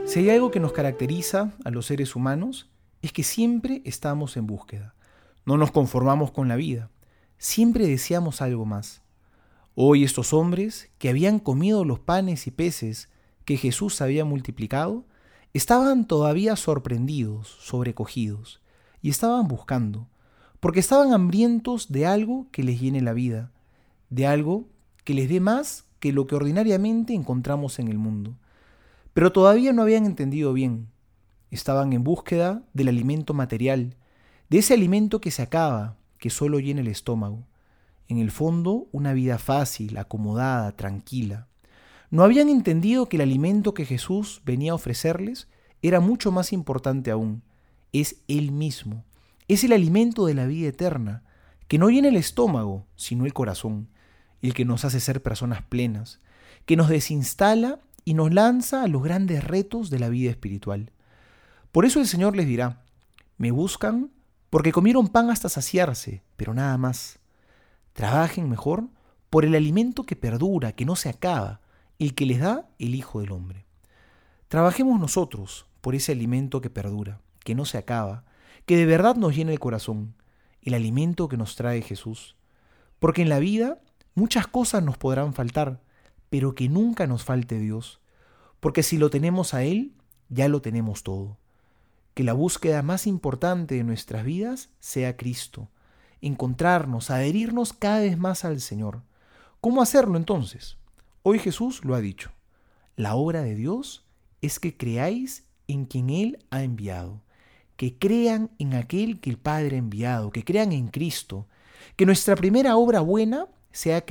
Si hay algo que nos caracteriza a los seres humanos, es que siempre estamos en búsqueda. No nos conformamos con la vida. Siempre deseamos algo más. Hoy estos hombres, que habían comido los panes y peces que Jesús había multiplicado, estaban todavía sorprendidos, sobrecogidos, y estaban buscando, porque estaban hambrientos de algo que les llene la vida, de algo que les dé más que lo que ordinariamente encontramos en el mundo. Pero todavía no habían entendido bien. Estaban en búsqueda del alimento material, de ese alimento que se acaba, que solo llena el estómago. En el fondo, una vida fácil, acomodada, tranquila. No habían entendido que el alimento que Jesús venía a ofrecerles era mucho más importante aún. Es Él mismo. Es el alimento de la vida eterna, que no llena el estómago, sino el corazón, el que nos hace ser personas plenas, que nos desinstala y nos lanza a los grandes retos de la vida espiritual. Por eso el Señor les dirá: me buscan porque comieron pan hasta saciarse, pero nada más. Trabajen mejor por el alimento que perdura, que no se acaba, el que les da el Hijo del Hombre. Trabajemos nosotros por ese alimento que perdura, que no se acaba, que de verdad nos llena el corazón, el alimento que nos trae Jesús. Porque en la vida muchas cosas nos podrán faltar, pero que nunca nos falte Dios. Porque si lo tenemos a Él, ya lo tenemos todo. Que la búsqueda más importante de nuestras vidas sea Cristo. Encontrarnos, adherirnos cada vez más al Señor. ¿Cómo hacerlo entonces? Hoy Jesús lo ha dicho. La obra de Dios es que creáis en quien Él ha enviado. Que crean en aquel que el Padre ha enviado. Que crean en Cristo. Que nuestra primera obra buena sea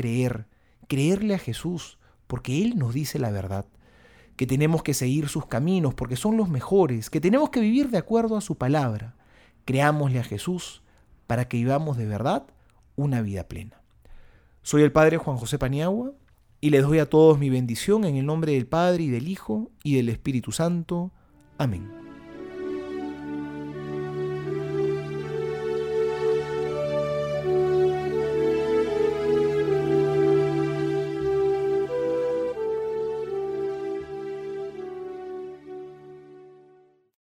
creerle a Jesús, porque Él nos dice la verdad. Que tenemos que seguir sus caminos porque son los mejores, que tenemos que vivir de acuerdo a su palabra. Creámosle a Jesús para que vivamos de verdad una vida plena. Soy el Padre Juan José Paniagua y les doy a todos mi bendición en el nombre del Padre y del Hijo y del Espíritu Santo. Amén.